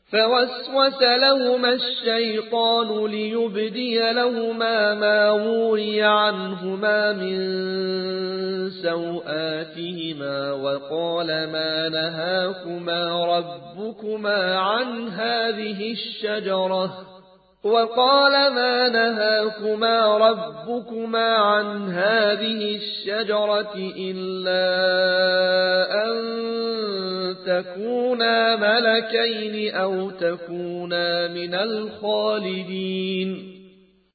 فوسوس لهما الشيطان ليبدي لهما ما وري عنهما من سوآتهما وقال ما نهاكما ربكما عن هذه الشجرة إلا أن تكونا ملكين أو تكونا من الخالدين